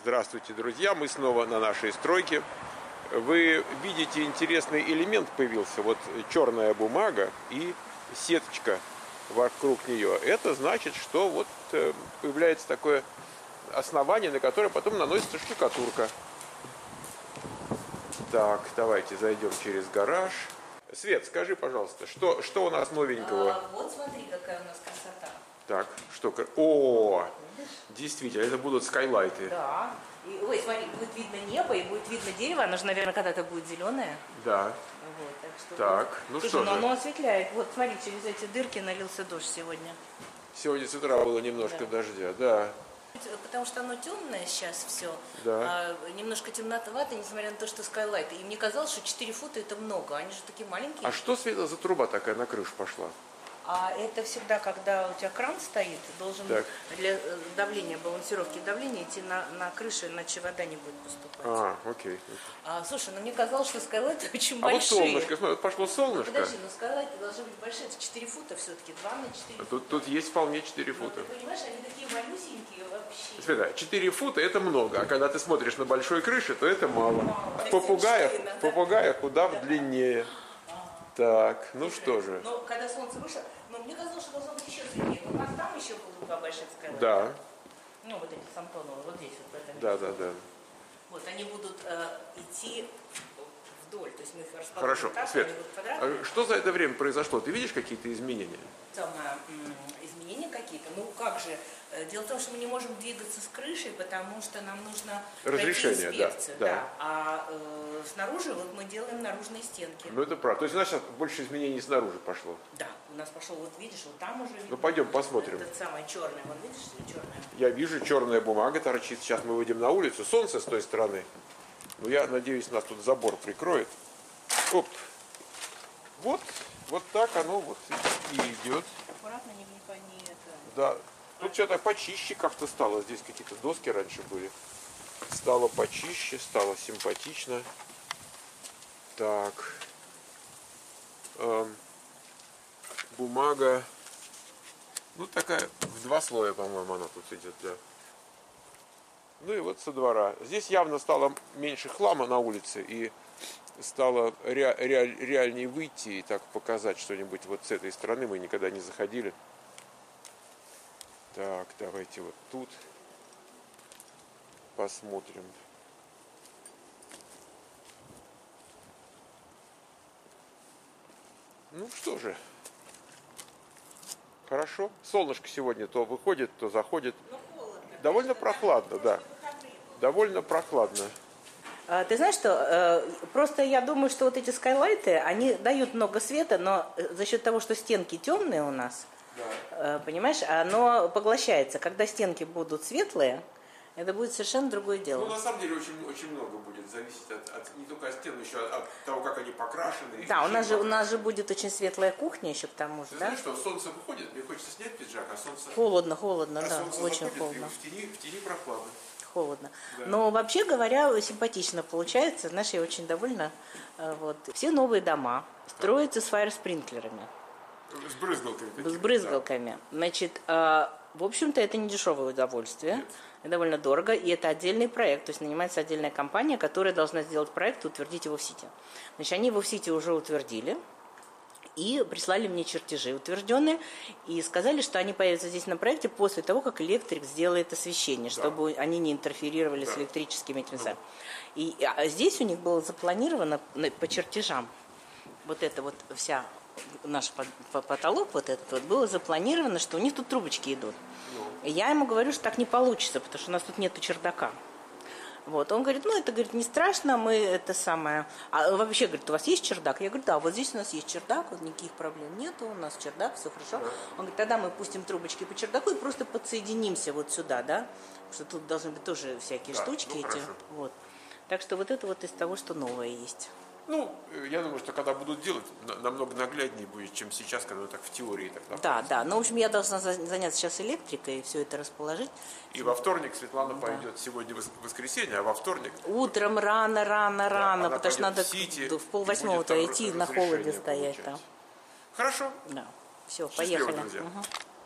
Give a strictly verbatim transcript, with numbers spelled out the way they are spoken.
Здравствуйте, друзья! Мы снова на нашей стройке. Вы видите, интересный элемент появился. Вот черная бумага и сеточка вокруг нее. Это значит, что вот появляется такое основание, на которое потом наносится штукатурка. Так, давайте зайдем через гараж. Свет, скажи, пожалуйста, что, что у нас новенького? А, вот смотри, какая у нас красота. Так, что... О, действительно, это будут скайлайты. Да. И, ой, смотри, будет видно небо и будет видно дерево. Оно же, наверное, когда-то будет зеленое. Да. Вот, так, что так вот. ну Слушай, что но же. оно осветляет. Вот, смотри, через эти дырки налился дождь сегодня. Сегодня с утра было немножко да. дождя, да. Потому что оно темное сейчас все, да. а, немножко темновато, несмотря на то, что скайлайты. И мне казалось, что четыре фута это много, они же такие маленькие. А что, Света, за труба такая на крышу пошла? А это всегда, когда у тебя кран стоит, должен так. для давления, балансировки давления идти на, на крышу, иначе вода не будет поступать. А, окей. А, слушай, ну мне казалось, что скайлайты очень а большие. А вот солнышко, смотри, пошло солнышко. Ну, подожди, но скайлайты должны быть большие, это четыре фута все-таки, два на четыре фута. Тут, тут есть вполне четыре фута. Ну, ты понимаешь, они такие малюсенькие вообще. Света, четыре фута это много, а когда ты смотришь на большой крыше, то это мало. мало. Попугаев, да? попугаев куда да. длиннее. Так, ну Слушай, что же. Но когда солнце вышло, но мне казалось, что должно быть еще сильнее. У нас там еще будут два больших скайлайта. Да. Ну, вот эти Самтоновые, вот здесь вот в этом Да, да, да. Вот, они будут э, идти вдоль, то есть мы их расположим. Хорошо, так, Свет, а что за это время произошло? Ты видишь какие-то изменения? Самое, изменения какие-то? Ну, как же? Дело в том, что мы не можем двигаться с крышей, потому что нам нужно разрешение, пройти инспекцию. Да, да. Да. А э, снаружи вот мы делаем наружные стенки. Ну, это правда. То есть у нас сейчас больше изменений снаружи пошло. Да, у нас пошел, вот видишь, вот там уже... Ну, пойдем посмотрим. Этот самый черный, вон видишь, черная? Я вижу, черная бумага торчит. Сейчас мы выйдем на улицу. Солнце с той стороны. Ну, я надеюсь, нас тут забор прикроет. Оп. Вот, вот так оно вот и идет. Аккуратно, не, не, не это... Да. Тут что-то почище как-то стало. Здесь какие-то доски раньше были. Стало почище, стало симпатично. Так. Эм. Бумага. Ну, такая, в два слоя, по-моему, она тут идет, да. Ну и вот со двора. Здесь явно стало меньше хлама на улице. И стало ре, ре, реальнее выйти и так показать что-нибудь вот с этой стороны. Мы никогда не заходили. Так, давайте вот тут посмотрим. Ну что же, хорошо. Солнышко сегодня то выходит, то заходит. Довольно прохладно, да. Довольно прохладно. Ты знаешь что, просто я думаю, что вот эти скайлайты, они дают много света, но за счет того, что стенки темные у нас, да. Понимаешь, оно поглощается. Когда стенки будут светлые, это будет совершенно другое дело. Ну, на самом деле, очень, очень много будет зависеть от, от не только от стен, еще от, от того, как они покрашены. Да, у нас, же, у нас же будет очень светлая кухня еще к тому же, Ты да? знаешь, что солнце выходит, мне хочется снять пиджак, а солнце... Холодно, холодно, а да, солнце очень заходит, холодно. В тени, в тени прохладно. Холодно. Да. Но вообще говоря, симпатично получается. Знаешь, я очень довольна. Вот. Все новые дома строятся с фаер-спринклерами. С брызгалками. Такими, с брызгалками. Да. Значит, в общем-то, это не дешевое удовольствие. Нет. Это довольно дорого. И это отдельный проект. То есть нанимается отдельная компания, которая должна сделать проект и утвердить его в сити. Значит, они его в сити уже утвердили. И прислали мне чертежи утвержденные, и сказали, что они появятся здесь на проекте после того, как электрик сделает освещение, да. чтобы они не интерферировали да. с электрическими этими самыми. И а здесь у них было запланировано по чертежам, вот это вот вся, наш потолок вот этот вот, было запланировано, что у них тут трубочки идут. И я ему говорю, что так не получится, потому что у нас тут нету чердака. Вот, он говорит, ну, это, говорит, не страшно, мы это самое... А вообще, говорит, у вас есть чердак? Я говорю, да, вот здесь у нас есть чердак, вот никаких проблем нету, у нас чердак, все хорошо. Он говорит, тогда мы пустим трубочки по чердаку и просто подсоединимся вот сюда, да, потому что тут должны быть тоже всякие да, штучки ну, эти. Вот. Так что вот это вот из того, что новое есть. Ну, я думаю, что когда будут делать, намного нагляднее будет, чем сейчас, когда так в теории так находится. Да, да. Ну, в общем, я должна заняться сейчас электрикой и все это расположить. И во вторник Светлана да. пойдет, сегодня воскресенье, а во вторник... Утром рано, рано, да, рано, потому что надо в, Сити, в полвосьмого-то идти на холоде стоять там. Хорошо. Да. Все, Счастливо, поехали. Друзья. Угу.